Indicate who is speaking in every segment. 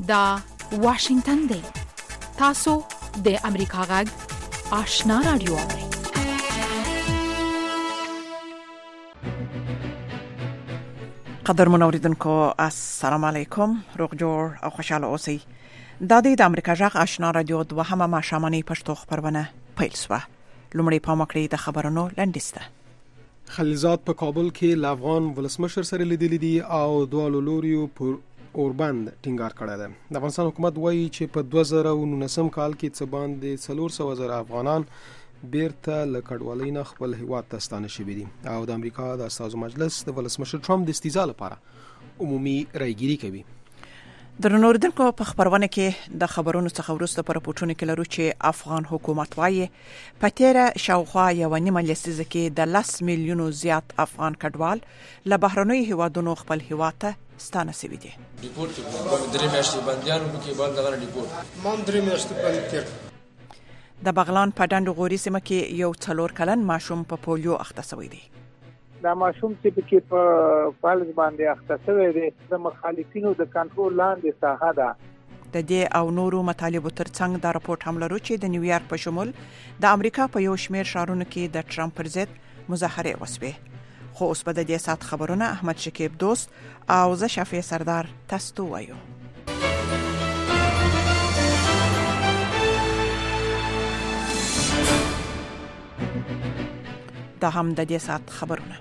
Speaker 1: دا واشنگتن دی. تاسو د امریکا غږ آشنا رادیو اورئ.
Speaker 2: قدرمن اوریدونکو السلام علیکم، روغ جوړ او خوشاله اوسئ. دا د امریکا غږ آشنا رادیو دوهمه ماښامنۍ پښتو خبرونه پیل شوه. لومړی پام وکړئ د خبرونو لنډیسته.
Speaker 3: خلیلزاد په کابل کې له افغان ولسمشر سره لیدلي دي او دوه لوریو پر اوربند ټینګار کړی دی. د افغانستان حکومت وایي چې په 2019 کال کې څه باندې 400,000 افغانان بیرته له کډوالۍ نه خپل هیواد ته ستانه شوي دي او د امریکا د استازو مجلس د ولسمشر ټرمپ د استیضا لپاره عمومي رایګیري کوي.
Speaker 2: درنو اوریدونکو، په خبرونه کې د خبرونو څخه وروسته په راپورټونو کې لرو چې افغان حکومت وایي په تیره شاوخوا 1.5 لسیزه کې د 10 میلیونو زیات افغان کډوال له بهرنیو هیوادونو خپل هیواد ته ستانه شوي دي.
Speaker 4: ریپورت درې میاشتې بندیانو کې باندې دغه ریپورت
Speaker 5: مان درې میاشتې باندې تیر
Speaker 2: د بغلان په ډنډ غوري سیمه کې یو 4 کلن ماشوم په پولیو اخته شوی دی.
Speaker 6: دا ماشوم چې په کې په فالز باندې اخته شوی دی د مخالفینو د کنټرول لاندې ساحه ده.
Speaker 2: د دې او نورو مطالبو ترڅنګ دا راپورټ هم لرو چې د نیویارک په شمول د امریکا په یو شمېر ښارونو کې د ټرمپ پر ضد مظاهرې وسوې. خو اوس په دې سات خبرونه احمد شکیب دوست او زه شافعي سردار تاسو وایو. دا هم د دې سات خبرونه.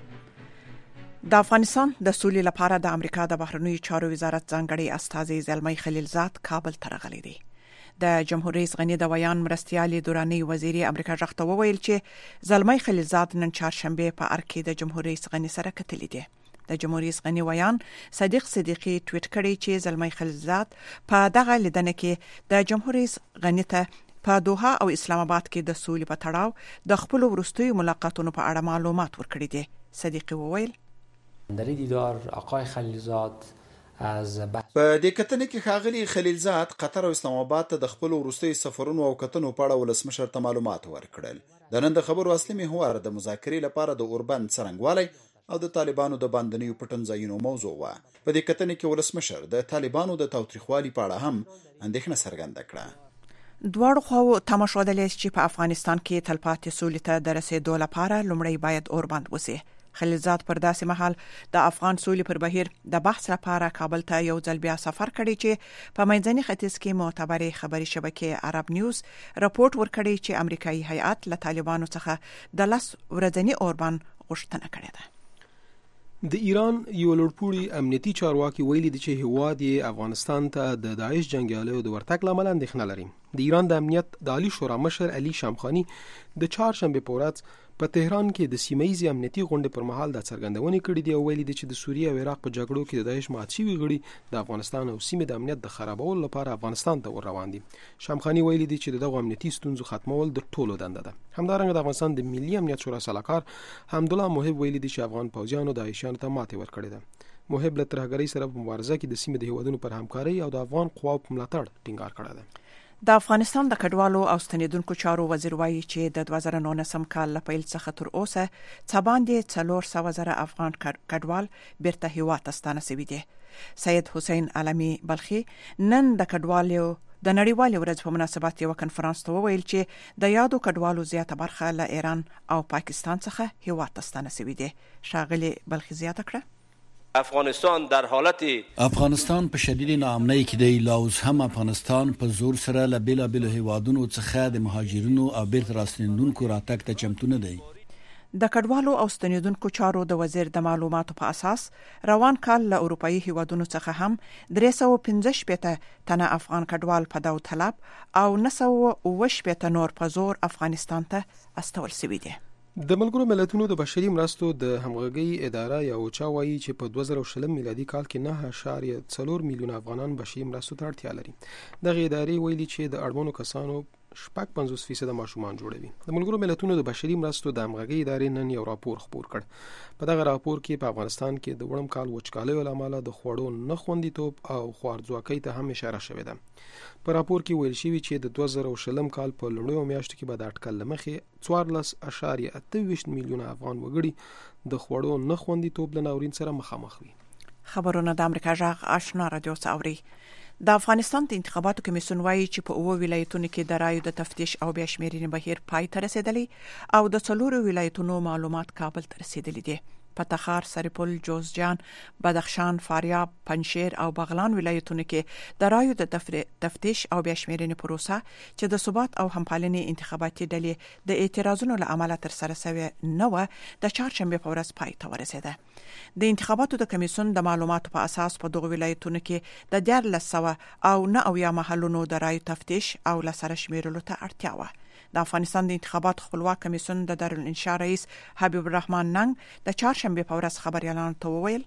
Speaker 2: د افغانستان د سولې لپاره د امریکا د بهرنیو چارو وزارت ځانګړي استازي زلمی خلیلزاد کابل ته راغلی دی. د جمهور رئیس غنی د ویان مرستیالي دوراني وزیر امریکا ځخته وویل چې زلمی خلیلزاد نن چهارشنبه په ارکې د جمهور رئیس غنی سره کتلی دی. د جمهور رئیس غنی ویان صدیق صدیقی ټویټ کړی چې زلمی خلیلزاد په دغه لیدنه کې د جمهور رئیس غنی ته په دوحه او اسلام آباد کې د سولې په تړاو د خپل وروستیو ملاقاتونو په اړه معلومات ورکړي دي. صدیقی وویل
Speaker 7: در دیدار آقای خلیلزاد از
Speaker 8: په دې کتنې کې ښاغلي خلیلزاد قطر او اسلام آباد ته د خپل وروستي سفرونو او کتنو په اړه ولسمشر ته معلومات ورکړل. د نن د خبرو اصلي محور د مذاکرې لپاره د اوربند څرنګوالی او د طالبانو د باندنیو پټنځایونو موضوع و. په دې کتنې کې ولسمشر د طالبانو د تاوتریخوالي په اړه هم اندېښنه څرګنده کړه.
Speaker 2: دواړو خواو تماشودلې چې په افغانستان کې تلپاتې سولې ته د رسیدو لپاره لومړی باید اوربند وسی. خلیلزاد پر داسې مهال د افغان سولې پر بهیر د بحث لپاره کابل ته یو ځل بیا سفر کړی چې په منځني ختیځ کې معتبرې خبري شبکې عرب نیوز راپورټ ورکړی چې امریکایي هیئات له طالبانو څخه د 10 ورځني اوربند غوښتنه کړې ده.
Speaker 3: د ایران یو لوړپوړي امنیتي چارواکي ویلي دي چې هیواد یې افغانستان ته د داعش جنگیالیو د ورتګ لامل اندېښنه لري. د ایران د امنیت د عالی شورا مشر علي شامخانی د چهارشنبه په ورځ په تهران کې د سیمه‌ایزي امنیتي غونډې پر مهال د څرګندونې کړې دي او ویلي دي چې د سوریه او عراق په جګړو کې د داعش مات شوي غړي د افغانستان او سیمې د امنیت د خرابولو لپاره افغانستان ته ور روان دي. شامخانی ویلي دي چې دغه امنیتي ستونزو ختمول د ټولو دنده ده. همدارنګه د افغانستان د ملي امنیت شورا سلاکار حمدالله محب ویلي دي چې افغان پوځیانو د داعشیانو ته ماتې ورکړې ده. محب له ترهګرۍ سره په مبارزه کې د سیمې د هیوادونو پر همکارۍ او د افغان قواو په ملاتړ ټینګار کړی ده.
Speaker 2: د افغانستان د کډوالو او ستنیدونکو چارو وزیر وایي چې د 2019 کال له پیل څخه تر اوسه څه باندې 400,000 افغان کډوال بیرته هیواد ته ستانه شوي دي. سید حسین علمی بلخي نن د کډوالو د نړیوالې ورځ په مناسبت یو کنفرانس ته وویل چې د یادو کډوالو زیاته برخه له ایران او پاکستان څخه هیواد ته ستانه شوي دي. ښاغلي بلخي زیاته کړه
Speaker 9: افغانستان در حالت
Speaker 10: افغانستان په شدید ناامنۍ کې دی. لاوز هم افغانستان په زور سره له بیلابیلو هیوادونو څخه د مهاجرینو او بیرته راستنیدونکو راتګ ته چمتو نه دی.
Speaker 2: د کډوالو او ستنیدونکو چارو د وزیر د معلوماتو په اساس روان کال له اروپאי هیوادونو څخه هم 315 تنه افغان کډوال په داوود طلب او 918 نور په زور افغانستان ته استول شوي دي.
Speaker 3: د ملګرو ملتونو د بشري مرستو د همغږي اداره یا اوچا وایي چې په 2020 میلادي کال کې 9.4 میلیون افغانان بشري مرستو ته اړتیا لري. دغه ادارې ویلي چې د اړمنو کسانو 50% ماشومان جوړوي. د ملګرو ملتونو د بشري مرستو د همغږي ادارې نن یو راپور خپور کړ. په دغه راپور کې په افغانستان کې د وړم کال وچکالۍ لامل د خوړو نه خوندیتوب او خوارځواکۍ ته هم اشاره شوې ده. په راپور کې ویل شوی چې د 2020 کال په لومړیو میاشتو کې به د اټکل لمخې 14.28 میلیونه افغان وګړي د خوړو نه خوندیتوب له ناورین سره مخامخ وي.
Speaker 2: خبرونه د امریکا غږ آشنا رادیو څاوري. د افغانستان د انتخاباتو کمیسیون وايي چې په 9 ولایتونو کې د رایو د تفتیش او بیا شمیرنې بهیر پای ته رسیدلی او د 4 ولایتونو معلومات کابل ته رسیدلي دي. په تخار، سرپل، جوزجان، بدخشان، فاریاب، پنجشیر او بغلان ولایتونو کې د رایو د تفتیش او بیا شمیرنې پروسه چې د ثبات او همپالنې انتخاباتي ډلې د اعتراضونو له امله تر سره شوې نه و د چهارشنبه په ورځ پای ته ورسیده. د انتخاباتو د کمیسیون د معلوماتو په اساس په دغه ولایتونو کې د 1400 او 9 محلونو د رایو تفتیش او لسره شمیرلو ته اړتیا و. د افغانستان د انتخاباتو خپلواک کمیسیون د دارالانشا رئیس حبیب الرحمن ننګ د چهارشنبه په ورځ خبريالانو ته وویل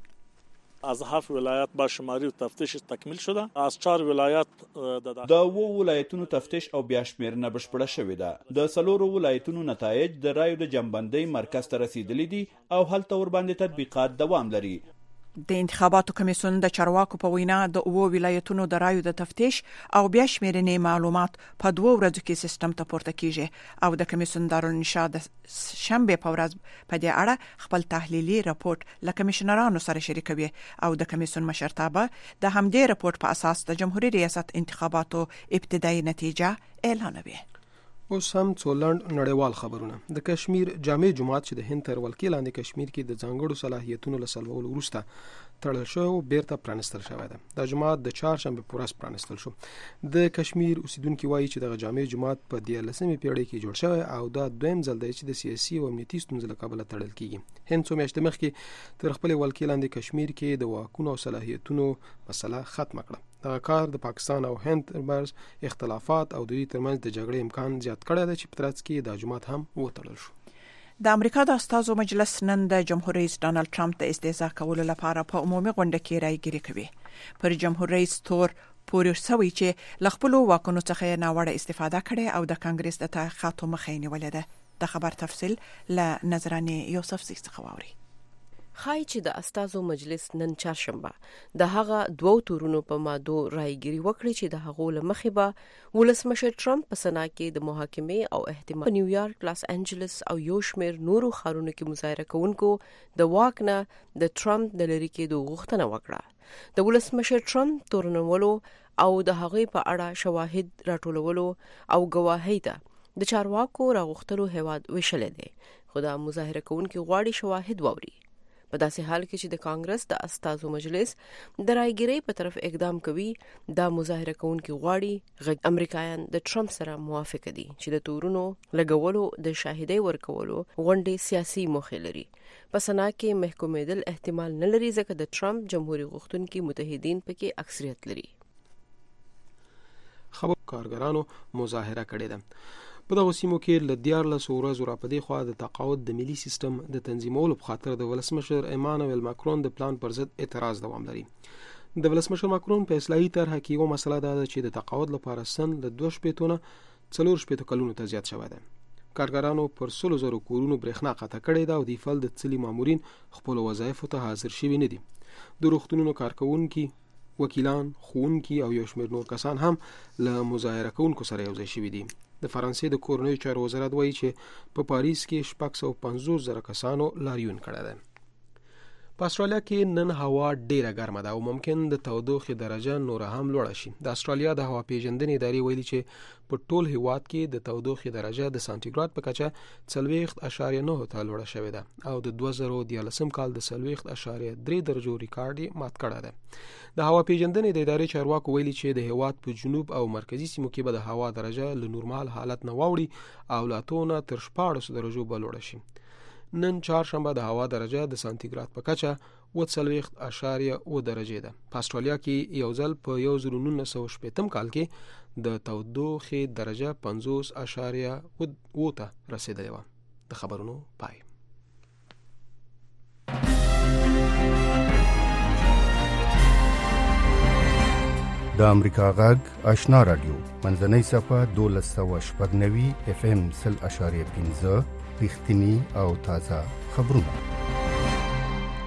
Speaker 11: از 7 ولایات با شماری و تفتیش تکمیل شده. از 4 ولایات د ولایتونو تفتیش او بیا شمیرنه بشپړه شوې ده. د 4 ولایتونو نتایج د رایو د جمعبندۍ مرکز ته رسیدلي دي او هلته ورباندې تطبیقات دوام لري.
Speaker 2: د انتخاباتو کمیسیون د چارواکو په وینا د 9 ولایتونو د رایو د تفتیش او بیا شمیرنې معلومات په 2 ورځو کې سیستم ته پورته کیږي او د کمیسیون دارالانشا د شنبه په ورځ په دې اړه خپل تحلیلي راپورټ له کمشنرانو سره شریکوي او د کمیسیون مشرتابه د همدې راپورټ په اساس د جمهوریت ریاست انتخاباتو ابتدایي نتیجه اعلانوي.
Speaker 3: اوس هم څولند نړیوال خبرونه. د کشمیر جامع جماعت چې د هند تر ولکې لاندې کشمیر کې د ځانګړو صلاحیتونو له سلبولو وروسته تړل شو بیرته پرانستل شوی ده. د جماعت د چهارشنبه په ورځ پرانستل شو. د کشمیر اوسیدونکو وایي چې د جامع جماعت په 13مې پیړۍ کې جوړ شوی او دا دویم ځل دی چې د سیاسي او امنیتي ستونزو له کبله تړل کیږي. هند څو میاشتې مخکې تر خپل ولکې لاندې کشمیر کې د واکونو او صلاحیتونو مسله ختمه کړه. دا کار د پاکستان او هند ترمنځ اختلافات او د دوی ترمنځ د جګړې امکان زیات کړی دی چې په ترڅ کې د جماعت هم وتړل شو.
Speaker 2: د امریکا د استازو مجلس نن د جمهور رئیس ډانلډ ټرمپ د استعزا کولو لپاره په عمومي غونډه کې رايګيري کوي. پر جمهور رئیس تور پورې سوي چې ل خپل واکونو څخه ناوړه استفاده کړي او د کانګرس د تحقیقاتو مخه نیولې ده. د خبر تفصیل له نظرانه یوسف زی څخه واوري.
Speaker 12: خای چې د استازو مجلس نن چهارشنبه د هغه دوو تورونو په مادو رايګيري وکړي چې د هغو لمخې به ولسمشر ټرمپ په سنا کې د محاکمې او احتمال په نیویارک، لاس انجلس او یو شمېر نورو ښارونو کې مظاهره کوونکو د واک نه د ټرمپ د لری کېدو غوښتنه وکړه. د ولسمشر ټرمپ تورنولو او د هغې په اړه شواهد راټولولو او گواهی ته د چارواکو راغوښتلو هیواد وشل دي، خو د مظاهره کوونکو غواړي شواهد ووري. په داسې حال کې چې د کانګرس د استازو مجلس د رايګيري په طرف اقدام کوي، دا مظاهره کوونکي غواړي امریکایان د ټرمپ سره موافق دي چې د تورونو لګولو د شاهدۍ ورکولو غونډې سیاسي موخه لري. په سنا کې محکومېدل احتمال نه لري ځکه د ټرمپ جمهوریت غوښتونکي متحدین پکې اکثریت لري.
Speaker 3: خبر کارګرانو مظاهره کړې ده. په دغه سیمو کې له 14 ورځو راپدې خوا د تقاعد د ملي سیستم د تنظیمولو په خاطر د ولسمشر ایمانوئل ماکرون د پلان پر ضد اعتراض دوام لري. د ولسمشر ماکرون په اصلاحي طرحه کې یو مسله ده چې د تقاعد لپاره سن له 2 شپېتو نه 4 شپېتو کلونو ته زیات شوی دی. کارګرانو پر 100,000 کورونو برېښنا قطع کړې ده او د فل د څلي مامورین خپل وظایفو ته حاضر شوي نه دي. د روغتونونو کارکونکي، وکیلان، ښوونکي او یو شمېر نور کسان هم له مظاهره کوونکو سره یوځای شوي دي. د فرانسې د کورنیو چارو وزارت وایي چې په پاریس کې 650,000 کسانو لاریون کړی دی. په استرالیا کې نن هوا ډیره ګرمه ده او ممکن د تودوخې درجه نور هم لوړه شي. د استرالیا د هوا پیژندنې ادارې ویلي چې په ټول هیواد کې د تودوخې درجه د سانتیګراد په کچه 40.9 ته لوړه شوې ده او د 2013 کال د 40.3 درجو ریکارډ مات کړی دی. د هوا پیژندنې د ادارې چارواکو ویلي چې د هیواد په جنوب او مرکزی سیمو کې به د هوا درجه له نورمال حالت نه واوړي او لا تونه تر 14 درجو به لوړه شي. نن چهارشنبه د هوا درجه د سانتیګراد په کچه 40.8 درجه ده. په استرالیا کې یو ځل په 1980 کال کې د تودوخې درجه 50.8 ته رسیدلې و. د خبرونو پای.
Speaker 13: د امریکا غږ آشنا رادیو منځنۍ صفحه 1290 FM 0.5 رښتینی او تازه خبرونه.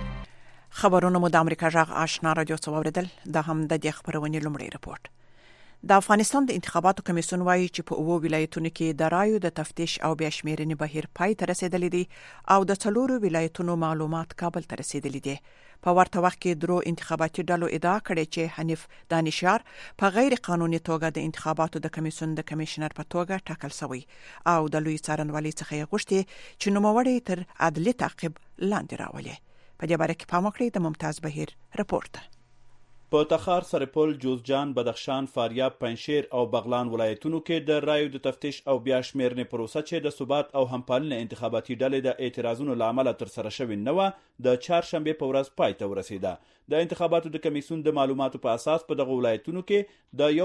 Speaker 2: خبرونه مو د امریکا غږ آشنا رادیو څخه اوریدل. دا هم د دې خبرونې لومړی راپورټ. د افغانستان د انتخاباتو کمیسیون وایي چې په 9 ولایتونو کې د رایو د تفتیش او بیا شمیرنې بهیر پای ته رسیدلی دی او د 4 ولایتونو معلومات کابل ته رسیدلی دي. په ورته وخت کې درو انتخاباتي ډلو ادعا کړې چې حنیف دانشیار په غیر قانوني توګه د انتخاباتو د کمیسیون د کمشنر په توګه ټاکل شوی او د لوی څارنوالۍ څخه یې غوښتي چې نوموړی تر عدلي تعقیب لاندې راولي. په دې باره کې پام وکړئ د ممتاز بهیر رپورت.
Speaker 11: په تخار، سرپل، جوزجان، بدخشان، فاریاب، پنجشیر او بغلان ولایتونو کې د رایو د تفتیش او بیا شمیرنې پروسه چې د ثبات او همپالنې انتخاباتي ډلې د اعتراضونو له امله ترسره شوې نه وه د چهارشنبې په ورځ پای ته ورسېده. د انتخاباتو د کمیسیون د معلوماتو په اساس په دغه ولایتونو کې د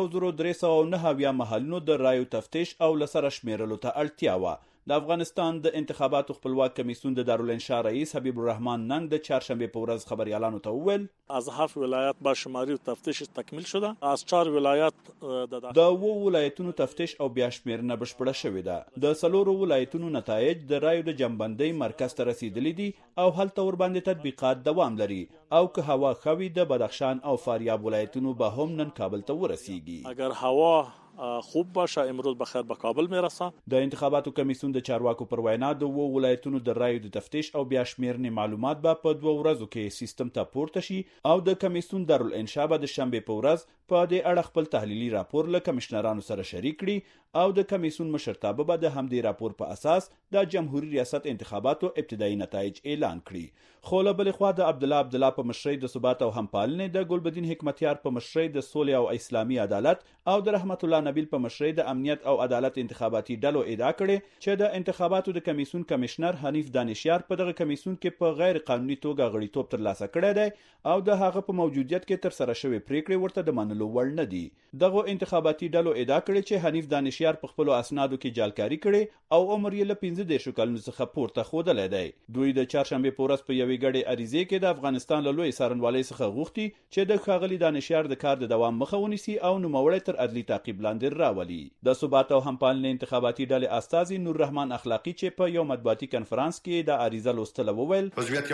Speaker 11: 1309 محلونو د رایو تفتیش او لسره شمیرلو ته اړتیا وه. د افغانستان د انتخاباتو خپلواک کمیسیون د دارالانشا رئیس حبیب الرحمن ننگ د چهارشنبه په ورځ خبريالانو ته وویل
Speaker 14: از 7 ولایت با شماری و تفتیش تکمیل شده. از 4 ولایت
Speaker 11: د ولایتونو تفتیش او بیا شمیرنه بشپړه شوې ده. د 4 ولایتونو نتایج د رایو د جنبندۍ مرکز ته رسیدلي دي او هلته ورباندې تطبیقات دوام لري او که هوا خوي د بدخشان او فاریاب ولایتونو به هم نن کابل ته ورسیږي.
Speaker 14: اگر هوا خوب باشه امروز بخیر به کابل میرسه.
Speaker 11: د انتخاباتو کمیسیون د چارواکو پر وینا د ولایتونو د رایو د تفتیش او بیا شمیرنې معلومات به په 2 ورځو کې سیستم ته پورته شي او د کمیسیون دارالانشا به د شنبه په ورځ په دې اړه خپل تحلیلي راپور له کمشنرانو سره شریک کړي او د کمیسیون مشرتابه به د همدې راپور په اساس د جمهوریت ریاست انتخاباتو ابتدایي نتایج اعلان کړي. خو له بلې خوا د عبدالله په مشرۍ د ثبات او همپالنې، د ګلبدین حکمتیار په مشرۍ د سولې او اسلامي عدالت او د رحمت الله نبیل په مشرۍ د امنیت او عدالت انتخاباتي ډلو ادعا کړې چې د انتخاباتو د کمیسیون کمشنر حنیف دانشیار په دغه کمیسیون کې په غیر قانوني توګه غړیتوب ترلاسه کړی دی او د هغه په موجودیت کې ترسره شوې پریکړې ورته د منلو وړ نه دي. دغه انتخاباتي ډلو ادعا کړې چې حنیف دانشیار په خپل اسنادو کې جعلکاری کړې او عمر یې له 15 کلونو څخه پورته ښودلی دی. دوی د چهارشنبه په ورځ په یوې ګډې عریضې کې د افغانستان له لوی څارنوالۍ څخه غوښتي چې د ښاغلي دانشیار د کار د دوام مخه ونیسي او نوموړی تر عدلي تعقیب لاندې راولي. د ثبات او همپالنې انتخاباتي ډلې استازي نور رحمان اخلاقی چې په یو مطبوعاتي کنفرانس کې د عریضه لوستله وویل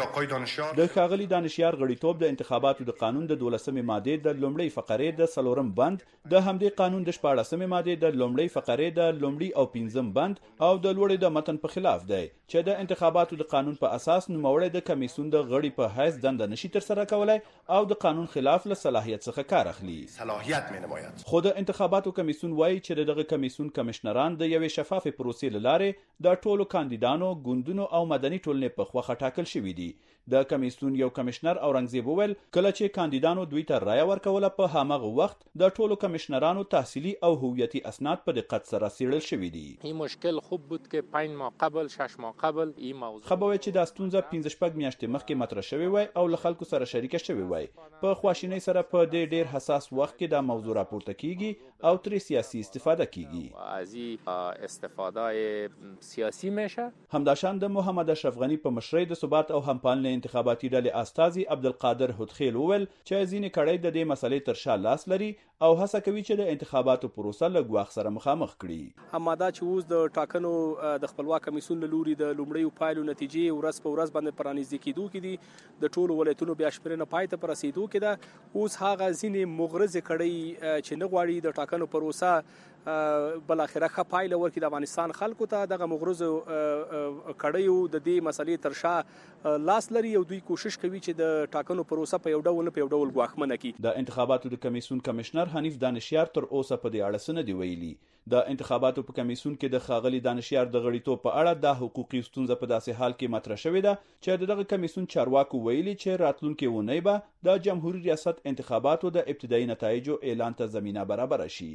Speaker 11: د ښاغلي دانشیار غړیتوب د انتخاباتو د قانون د 12 ماده د لومړۍ فقرې د 4 بند، د همدې قانون د 14 ماده د لومړۍ فقرې د لومړۍ او 5 بند او د لوړې د متن په خلاف دی چې د انتخاباتو د قانون په اساس نوموړی د کمیسیون د غړي په حیث دنده نشي ترسره کولای او د قانون خلاف له صلاحیت څخه کار اخلي.
Speaker 15: صلاحیت مینماید.
Speaker 11: خو د انتخاباتو کمیسیون وایي چې دغه کمیسیون کمشنران د یوې شفافې پروسې له لارې د ټولو کاندیدانو، ګوندونو او مدني ټولنې په خوښه ټاکل شوي دي. د کمیسیون یو کمشنر اورنګزیب وویل کله چې کاندیدانو دوی ته رایه ورکوله په هماغه وخت د ټولو کمشنرانو تحصیلي او هویتي اسناد په دقت سره څیړل شوي دي.
Speaker 16: این مشکل خوب بود که 5 ماه قبل 6 ماه قبل این موضوع
Speaker 11: خبروي چې د ستونزه 15 میاشتې مخکې مطرح شوی وای او له خلکو سره شریک شوی وای. په خواشینۍ سره په دې ډیر حساس وخت کې د موضوع راپورته کیږي او تر سیاسي استفاده کیږي.
Speaker 16: از استفاده سیاسی میشه.
Speaker 11: همداشان د محمد اشرف غنی په مشرۍ د ثبات او همپالنې انتخاباتي ډلې استازي عبدالقادر هدخیل وویل چې ځینې کړۍ د دې مسلې تر شا لاس لري او هڅه کوي چې د انتخاباتو پروسه له ګواښ سره مخامخ کړي.
Speaker 17: همدا چې اوس د ټاکنو د خپلواک کمیسیون له لوري د لومړیو پایلو نتیجې ورځ په ورځ باندې پرانیزي کېدو کې دي د ټولو ولایتونو بیا شمیرنه پای ته رسیدو کې ده. اوس هغه ځینې مغرضې کړۍ چې نه غواړي د ټاکنو پروسه بل اخره ښه پایله ورکړي د افغانستان خلکو ته، دغه مغرضو کړیو د دې مسلې تر شا لاس لري او دوی کوشش کوي چې د ټاکنو پروسه په یو ډول ګواښمنه کړي.
Speaker 11: د انتخاباتو د کمیسیون کمشنر حنیف دانشیار تر اوسه په دې اړه څه نه دی ویلي. د انتخاباتو په کمیسیون کې د ښاغلي دانشیار د غړیتوب په اړه د حقوقي ستونزه په داسې حال کې مطرح شوې ده چې دغه کمیسیون چارواکو ویلي چې راتلونکي اونۍ به د جمهوریت ریاست انتخاباتو د ابتدایي نتایجو اعلان ته زمینه برابر شي.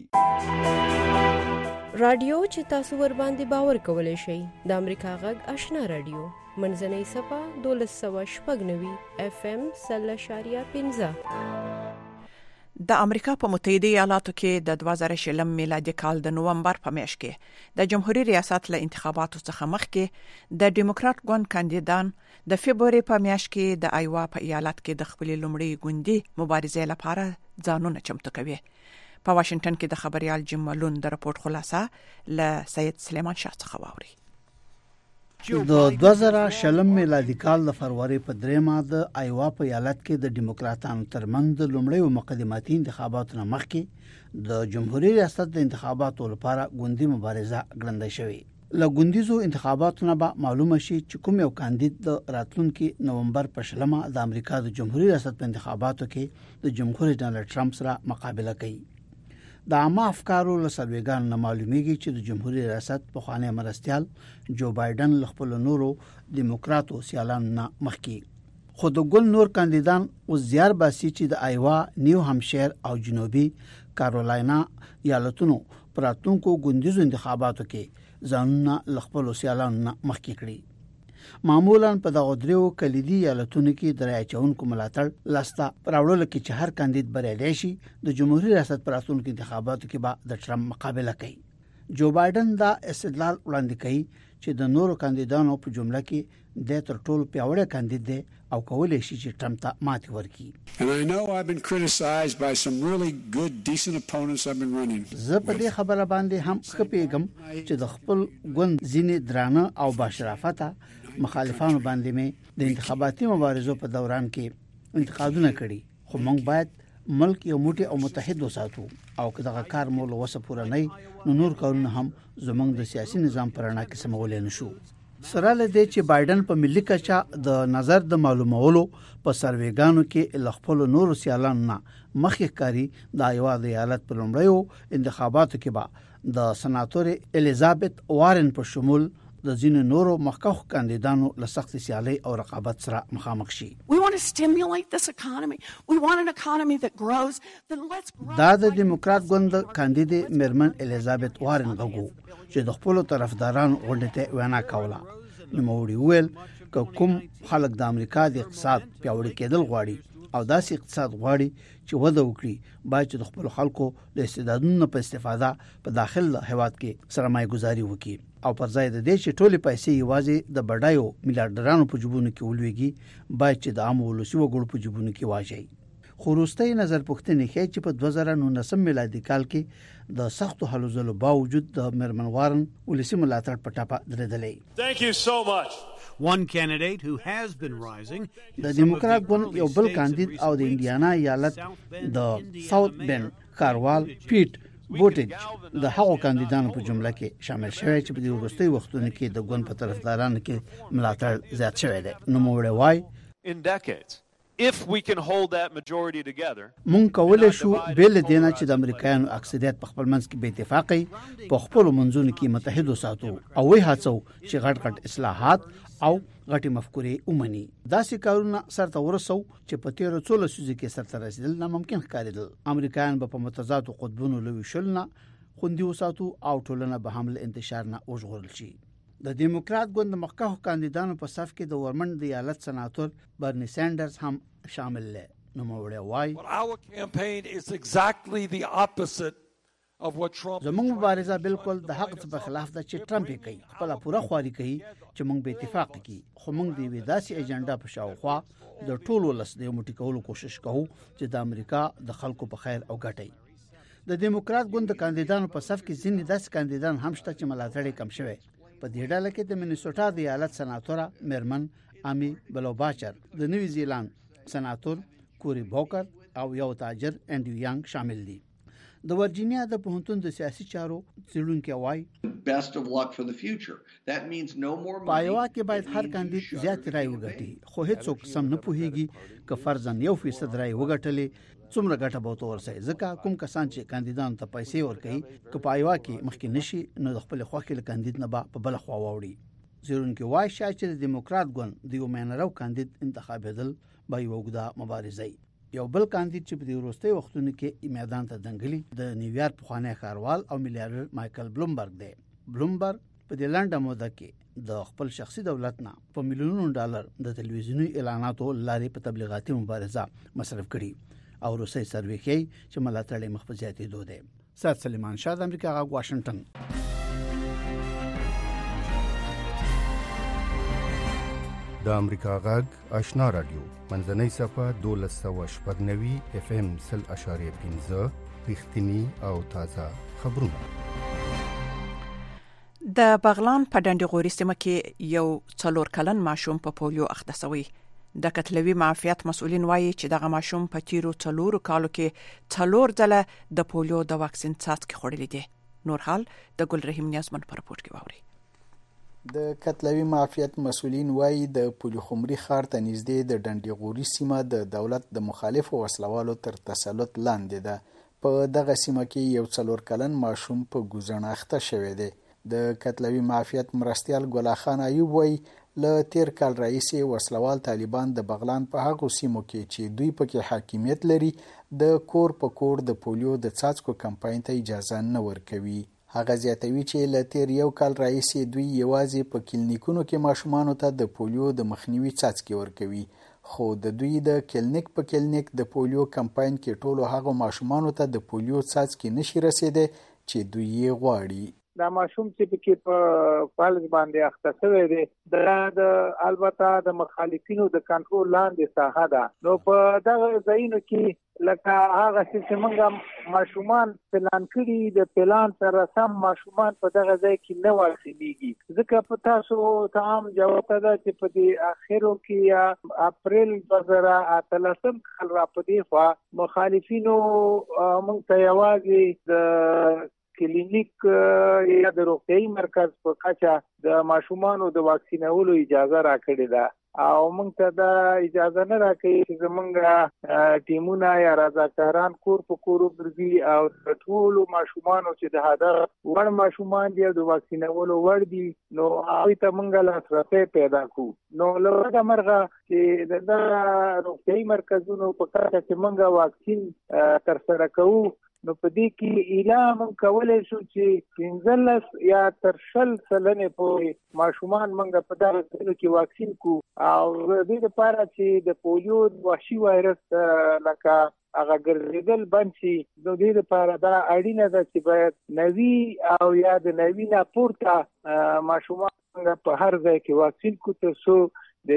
Speaker 12: رادیو چې تاسو ور باندې باور کولای شئ د امریکا غږ آشنا رادیو منځنۍ صفه 1290 FM 0.15.
Speaker 2: د امریکا په متحده ایالاتو کې د 2020 میلادي کال د نومبر په میاشت کې د جمهوریت ریاست له انتخاباتو څخه مخکې د ډیموکرات ګوند کاندیدان د فبراير په میاشت کې د ایوا په ایالت کې د خپل لومړي ګوندي مبارزې لپاره ځانونه چمتو کوي. په واشنگټن کې د خبريال جیم مالون د راپور خلاصه له سید سلیمان شاه څخه واوري.
Speaker 15: د 2020 میلادي کال د فروری په 3 د ایوا په ایالت کې د ډیموکراتانو ترمنځ لومړی مقدماتي انتخاباتو مخکې د جمهوریت ریاست د انتخاباتو لپاره ګوندي مبارزه ګړندۍ شوې. له ګوندیزو انتخاباتو نه به معلومه شي چې کوم یو کاندید د راتلونکي نومبر په 10 د امریکا د جمهوریت ریاست په انتخاباتو کې د جمهور ډونالد ټرمپ سره مقابله کوي. د عامه افکارو له سروېګانو نه معلومیږي چې د جمهوریت ریاست پخوانی مرستیال جو بایدن له خپل نورو دیموکراتو سیالانو نه مخکې خو د ګوند نور کاندیدان اوس زیار باسي چې د ایوا، نیو همشیر او جنوبي کارولاینا ایالتونو پراتونکو ګوندیزو انتخاباتو کې ځانونه له خپل سیالانو نه مخکې کړي. معمولا په دغه دریو کلیدي ایالتونو کې د رایې چونکو ملاتړ لاسته راوړل کې چې هر کاندید بریالی شي د جمهوریت ریاست پراتونکو انتخاباتو کې به د ټرمپ مقابله کوي. جو بایدن دا استدلال وړاندې کوي چې د نورو کاندیدانو په جمله کې د تر ټولو پیاوړی کاندید دی او کولای شي چې ټرمپ ته ماتې ورکړي. زه په دې خبره باندې هم خپېږم چې د خپل ګوند ځینې درانه او باشرافته مخالفانو باندې مې د انتخاباتي مبارزو په دوران کې انتقادونه کړي، خو موږ باید ملک یو موټی او متحد وساتو او که دغه کار مو له وسه پوره نه نور کارونه هم زموږ د سیاسي نظام پر اړه کې سمول نه شو. سره له دې چې بایدن په ملي کچه د نظر د معلومولو په سروېګانو کې ل خپل نور سیالانو نه مخکې کاری د ایوا د ایالت په لومړیو انتخاباتو کې به د سناتور الیزابت وارن په شمول د ځینو نورو مخکښو کاندیدانو له سخت سیالي او رقابت سره مخامخ شي. دا د دیموکرات ګوند کاندید میرمن الیزابت وارن غوښتو چې د خپل طرفدارانو غونډه ته وینا کوله. نوموړي ویل کوم خلک د امریکا د اقتصاد پیاوړي کېدل غواړي او داسې اقتصاد غواړي چې وده وکړي باید چې د خپل خلکو د استعدادونو په استفاده په داخل هیواد کې سرمایه گذاري وکړي او پر ځای د دې چې ټولې پیسې یوازې د بډایو میلیارډرانو په جیبونو کې ولويږي باید چې د عام ولسي وګړو په جیبونو کې واچي. خو وروستۍ نظر پوښتنې ښيي چې په 2019 میلادي کال کې د سختو هلو ځلو باوجود د میرمن وارن ولسي ملاتړ په ټاپه درېدلې.
Speaker 18: Thank you so much. One candidate who has been rising
Speaker 15: د دیموکرات ګوند یو بل کاندید او د انډیانا ایالت د ساوث بند کاروال پیټ بوټیج د هغو کاندیدانو په جمله کې شامل شوی چې په دې وروستي وختونو کې د ګوند په طرفدارانو کې ملاتړ زیات شوی دی. نو موږ وایي
Speaker 18: in decades if we can hold that majority together
Speaker 15: مونږ کولای شو بل دینه چې د امریکایانو اکثریت په خپل منځ کې به اتفاقي په خپل منځونو کې متحد وساتو او وی هڅو چې غټ اصلاحات او غټي مفکورې ومني. داسې کارونه سرته ورسو چې په تیر څو لسیزو کې سرته رسیدل ناممکن ښکارېدل. امریکایان په متضاد قطبونو لوي شلنه خوندي وساتو او ټولنه به حمله انتشار نه وژغورل شي. د دیموکرات ګوند مخکښو کاندیدانو په صف کې د ورمن د ایالت سناتور برني سانډرز هم شامل دی. نو موږ وایي زموږ مبارزه بالکل د حق په خلاف ده چې ټرمپ کوي. خپل پوره خواري کوي چې موږ به اتفاق کوي، خو موږ د ویداسي ایجنډا په شاوخوا د ټولو لس د موټی کولو کوشش کوو چې د امریکا د خلکو په خیر او ګټي. د دیموکرات ګوند کاندیدانو په صف کې ځینې داسې کاندیدان هم شته چې ملاتړ کم شوی. په دې ډله کې د مینیسوټا د ایالت سناتوره میرمن امی بلوباچر، د نیوزی زیلند سناتور کوری بوکر او یو تاجر انډریو یانګ شامل دي. د ورجینیا د پوهنتون د سیاسي چارو څېړونکي وایي پایوا کې باید هر کاندید زیات رای وګټي، خو هیڅوک سم نه پوهیږي که فرضاً 1% رای وګټلې څومره ګټه به ورسي. ځکه کوم کسان چې کاندیدان ته پیسې ورکوي که پایوا کې مخکې نشي نو د خپل خوښې له کاندید نه په بل خوا واوړي. څېړونکي وایي شاید چې د دیموکرات ګوند د یو مینرو کاندید انتخابېدل به یو اوږده مبارزه وي. یو بل کاندید چې په دې وروستي وختونو کې میدان ته دنګلي د نیویارک پخوانی ښاروال او میلیارډر مایکل بلومبرګ دی. بلومبرګ په دې لنډه موده کې د خپل شخصي دولت نه په میلیونونو ډالر د تلویزیوني اعلاناتو لارې په تبلیغاتي مبارزه مصرف کړي او روسي سروې کوي چې ملاتړ مخ په زیاتېدو دی. سید سلیمان شاه د امریکا غږ واشنگټن.
Speaker 13: د امریکا غږ آشنا رادیو منځنۍ صفه 1290 FM 0.5 رښتینی او تازه خبرونه.
Speaker 2: د بغلان په ډنډغوري سیمه کې یو 4 کلن ماشوم په پولیو اخته شوی. د کتلوي معافیت مسؤلین وایي چې دغه ماشوم په تیرو 4 کالو کې 4 ځله د پولیو د واکسین څاڅکي خوړلې دي. نور حال د ګل رحیم نیازمن په رپورت کې واوري.
Speaker 19: د کتلوي معافیت مسؤلین وایي د پولیخمري ښار ته نږدې د ډنډغوري سیمه د دولت د مخالفو وسلوالو تر تسلط لاندې ده. په دغه سیمه کې یو 4 کلن ماشوم په ګوزڼه اخته شوی دی. د کتلوي معافیت مرستیال ګلا خان ایوب وایي له تیر کال راهیسې وسلوال طالبان د بغلان په هغو سیمو کې چې دوی پکې حاکمیت لري د کور په کور د پولیو د څاڅکو کمپاین ته اجازه نه ورکوي. هغه زیاتوي چې له تیر یو کال راهیسې دوی یوازې په کلینیکونو کې ماشومانو ته د پولیو د مخنیوي څاڅکي ورکوي، خو د دوی د کلینیک په کلینیک د پولیو کمپاین کې ټولو هغو ماشومانو ته د پولیو څاڅکي نشي رسیدي چې دوی یې غواړي.
Speaker 6: دا ماشوم چې پکې په فالز باندې اخته شوی دی د البته د مخالفینو د کنټرول لاندې ساحه ده. نو په دغه ځایونو کې لکه هغه چې موږ ماشومان پلان کړي د پلان سره سم ماشومان په دغه ځای کې نه واکسینېږي. ځکه په تاسو ته هم جواب ده چې په دې اخرو کې یا اپریل 2013 کال را پدې خوا مخالفینو موږ ته یوازې د کلینیک یا د روغتیايي مرکز په کچه د ماشومانو د واکسینولو اجازه راکړې ده او موږ ته دا اجازه نه راکړي چې زمونږ ټیمونه یا رضاکاران کور په کور ورځي او د ټولو ماشومانو چې د هدا وړ ماشومان دي د واکسینولو وړ دي نو هغه ته موږ لاسرسي پیدا کوو. نو لږه مرغه چې د روغتیايي مرکزونو په کچه چې موږ واکسین تر سره کوو نو په دې کې اعلان کولای شو چې 15 یا تر 20 سلنې پورې ماشومان موږ په دغه ځای کې واکسین کو او د دې لپاره چې د پولیو وحشي وایرس لکه هغه ګرځیدل بند شي. نو دې لپاره دا اړینه ده چې باید نوي او یا د نوي نه پورته ماشومان په هر ځای کې واکسین کو ترڅو د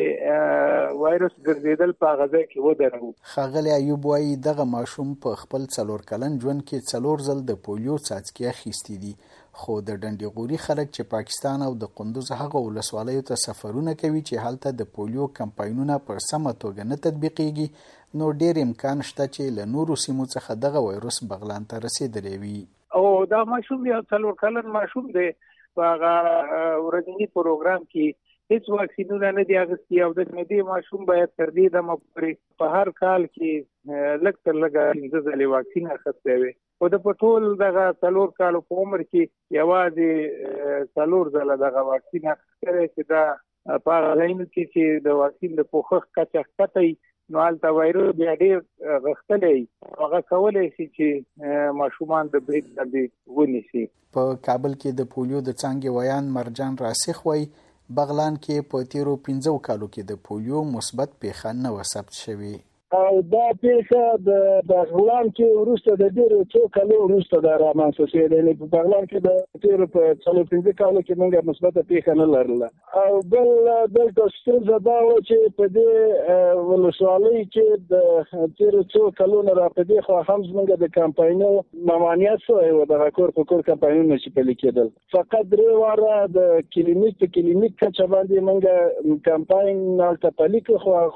Speaker 6: دې وایرس ګرځیدل په غذا کې ودرو.
Speaker 19: ښاغلی ایوب وایي دغه ماشوم په خپل 4 کلن ژوند کې 4 ځل د پولیو څاڅکي اخیستي دي، خو د ډنډغوري خلک چې پاکستان او د قندوز هغه ولسوالیو ته سفرونه کوي چې هلته د پولیو کمپاینونه په سمه توګه نه تطبیقیږي نو ډیر امکان شته چې له نورو سیمو څخه دغه وایرس بغلان ته رسیدلی وي.
Speaker 6: او دا ماشوم یو 4 کلن ماشوم دی په هغه ورځني پروګرام کې هیڅ واکسینونه نه دی اخیستي او د دې ماشوم باید تر دې دمه پورې په هر کال کې لږ تر لږه 15 ځلې واکسین اخیستی وي او د په ټول دغه 4 کالو په عمر کې یوازې 4 ځله دغه واکسین اخیستی چې دا په هغه ځایونو کې چې د واکسین د پوښښ کچه ښکته نو هلته وایرس بیا ډېر غښتلی هغه کولی شي چې ماشومان د برید باندې ونیسي.
Speaker 19: په کابل کې د پولیو د څانګې ویان مرجان راسخ وایي بغلان کې په تیرو 15 کالو کې د پولیو مثبت پیښه نه و ثبت شوې.
Speaker 20: او دا پیښه د بغلان کې وروسته د ډېرو څو کالو وروسته دا رامنځته شوې ده. په بغلان کې د تیرو په 15 کالو کې موږ مثبت پیښه نه لرله. او بل ستونزه دا وه چې په دې ولسوالۍ کې د تیرو څو کلونو را په دې خوا هم زموږ د کمپاینو ممانعت شوی و، دغه کور په کور کمپاینونه چې پلي کېدل. فقط 3 واره د کلینیک په کلینیک کچه باندې موږ کمپاین هلته پلي کړو خو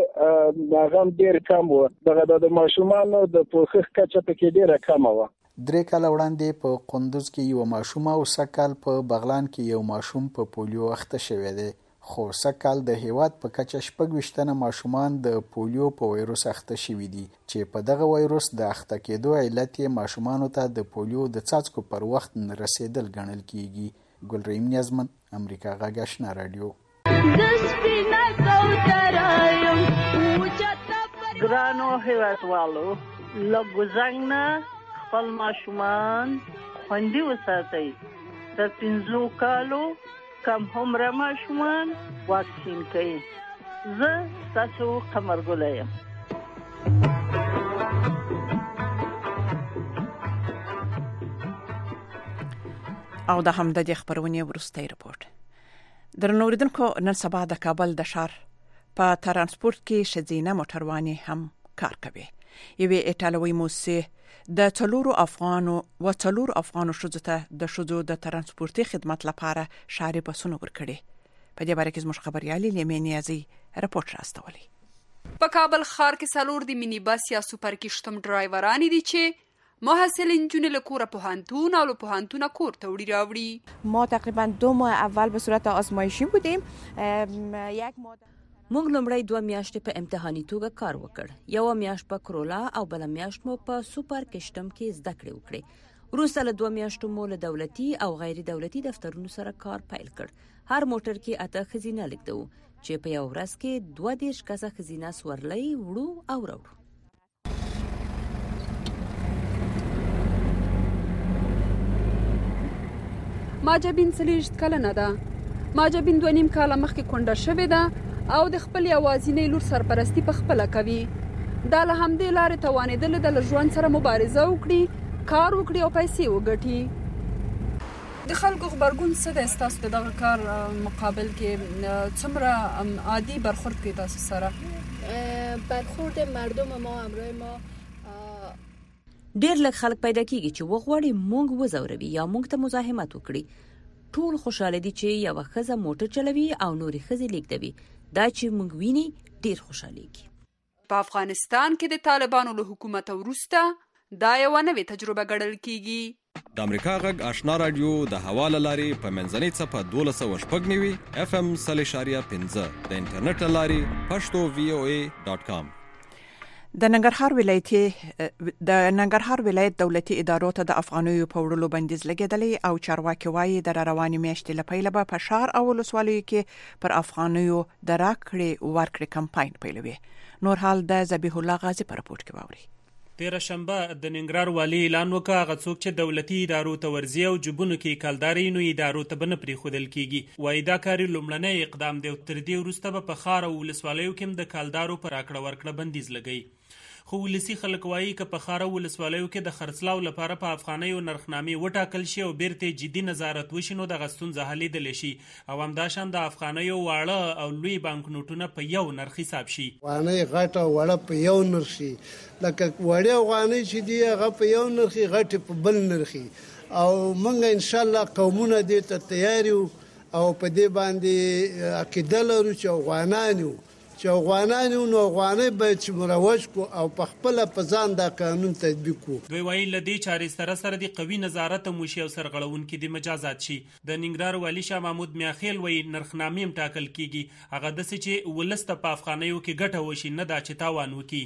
Speaker 20: هغه ډېر کم و. دغه د ماشومانو د پوښښ کچه پکې ډېره کمه وه.
Speaker 19: 3 کاله وړاندې په قندوز کې یو ماشوم او سکال په بغلان کې یو ماشوم په پولیو اخته شوی دی، خو سکال د هیواد په کچه 26 ماشومان د پولیو په وایرس اخته شوي دي چې په دغه وایرس د اخته کېدو علت یې ماشومانو ته د پولیو د څاڅکو پر وخت نه رسیدل ګڼل کیږي. ګل رحیم نیازمن، امریکا غږ آشنا رادیو.
Speaker 21: ګرانو هیوادوالو له ګوزنګ نه خپل ماشومان خوندي وساتئ. تر 15 کالو کم عمره ماشومان واکسین کړئ. زه ستاسو قمرګله یم.
Speaker 2: او د همدې خبرونه ورسته رپورت. درنوریدونکو نن سبا د کابل د ښار په ترانسپورت کې شذینه موټروانې هم کار کوي. یوې ایټالوي موسسې د 4 افغانو ښځو ته د ښځو د ترانسپورتي خدمت لپاره شاري بسونه ورکړي. په دې باره کې زموږ خبريالي لیمې نیازي راپورټ راستولی.
Speaker 1: په کابل ښار کې 4 د مینی بس یا سوپر کښتم ډرایوران دي چې محصلین جون له کوره پوهنتون او له پوهنتونه کور ته وړي راوړي.
Speaker 22: ما تقریبا 2 ماه اول به صورت آزمایشی بودیم.
Speaker 23: موږ لومړی 2 میاشتې په امتحاني توګه کار وکړ. یو میاشت په کرولا او بل میاشت مو په سوپر کښتم کې زده کړې وکړې. وروسته له 2 میاشتو مو له دولتي او غیر دولتي دفترونو سره کار پیل کړ. هر موټر کې 8 خزینه لیکدو چې په یو ورځ کې 22 کسه خزینه سورلۍ وړو او راوړو.
Speaker 1: ماجبین 30 کلنه ده. ماجبین 2.5 کاله مخکې کونډه شوې ده او د خپل یوازینۍ لور سرپرستی په خپل کوي. دا له همدې لارې توانېدل د ژوند سره مبارزه وکړي، کار وکړي او پیسې وګټي. د خلکو خبرګون څه دی ستاسو د دغه کار مقابل کې؟ څومره عادي برخورد کوي تاسو سره؟
Speaker 22: برخورد مردم ما همراه ما
Speaker 23: ډېر لږ خلک پیدا کیږي چې وغواړي مونږ وزوروي یا مونږ ته مزاحمت وکړي. ټول خوشاله دي چې یو ښځه موټر چلوي او نورې ښځې لیکدوي. دا چې مونږ ویني ډېر خوشاليږي.
Speaker 1: په افغانستان کې د طالبانو له حکومت وروسته دا یو نوې تجربه ګڼل کیږي.
Speaker 24: د امریکا غږ آشنا رادیو د حواله لاري په منځنۍ صفه 12.9 FM 0.5 د انټرنیټ لاري pashto.voa.com.
Speaker 2: د ننګرهار ولایت دولتي ادارو ته د افغانیو په وړلو بندیز لګیدلی او چارواکي وایي د رواني میاشتې لپاره به په شهر او ولسوالیو کې پر افغانیو د راکړې ورکړې کمپاین پیلوي. نور حال د ذبیح الله غازی په راپورټ کې واوري.
Speaker 25: تیر شنبه د ننګرهار والی اعلان وکړ هغه څوک چې دولتي ادارو ته ورځي او جبونو کې کالداري نو ادارو ته بنه پری خودل کیږي. وای دا کاری لومړنی اقدام دی تر دې وروسته په خار او ولسوالیو کې د کالدارو پر راکړه ورکړه بندیز لګي. خو ولسی خلک وایي چې په خار او ولسوالیو کې د خرڅلاو لپاره په افغانیو نرخنامې وټاکل شي او بیرته جدي نظارت وشي نو د غستون زهلي دل شي او همداشان د افغانیو واړه او لوی بانک نوټونه په یو نرخ حساب شي.
Speaker 26: وانه غټه وړه په یو نرخ شي، لکه وړه افغاني چې دی هغه په یو نرخ غټه په بل نرخ. او موږ ان شاء الله قومونه دې ته تیار یو او په دې باندې عقیده لرو چې افغانانو نو افغاني به چې مروج کو او په خپل په ځان دا قانون تطبیق کو.
Speaker 25: دوی وایي لدی چارې سره د قوي نظارت موشي او سرغړون کې د مجازات شي. د ننګرهار والی شاه محمود میاخیل وایي نرخنامې هم ټاکل کیږي هغه د څه چې ولسته په افغانیو کې ګټه وشي نه دا چې تاوان وکي.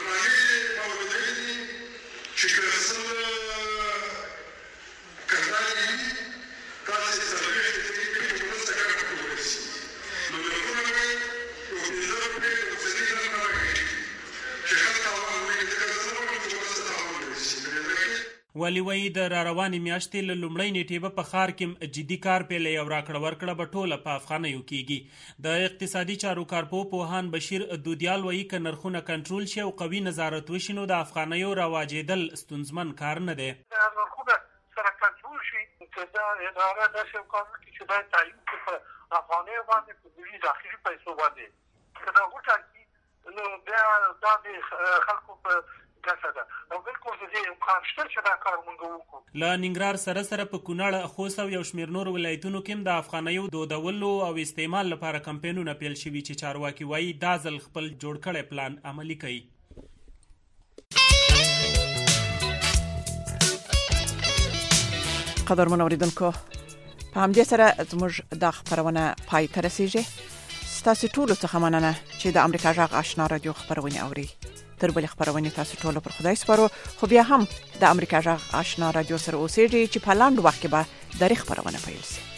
Speaker 25: ولی وای د رواني میاشتې له لومړۍ نیټې په خار کې جدي کار پیلې او راکړه ورکړه په ټوله په افغانیو کېږي. د اقتصادي چارو کارپو پوهان بشیر دودیال وایي ک نرخونه کنټرول شي او قوي نظارت وشي نو د افغانیو رواجېدل ستونزمن کار نه دی.
Speaker 27: نرخونه سره کنټرول شي چې دا اداره د شو قانون کې چې دا تعیین په افغانیو باندې په دې داخلي پیسو باندې دا وټاکي نو بیا د خلکو په او بالکل دې امکان شته چې دا کار موږ وکړو.
Speaker 25: لا ننګرهار سره په کونړ خوست او یو شمېر نور ولایتونو کې د افغانیو دودولو او استعمال لپاره کمپاینونه پیل شوي چې چارواکي وایي دا ځل خپل جوړ کړی پلان عملي کوي.
Speaker 2: قدرمن اوریدونکو په همدې سره زموږ د خبرونه پای ته رسیږي. ستاسو ټول څه مننه چې د امریکا غږ آشنا رادیو خبرونه اوري. تر بل خبرونه تاسو ټول پر خدای سپارو. خو بیا هم د امریکا غږ آشنا رادیو سره اوسېږي چې په لاندې وخت کې به د خبرونه پیل شي.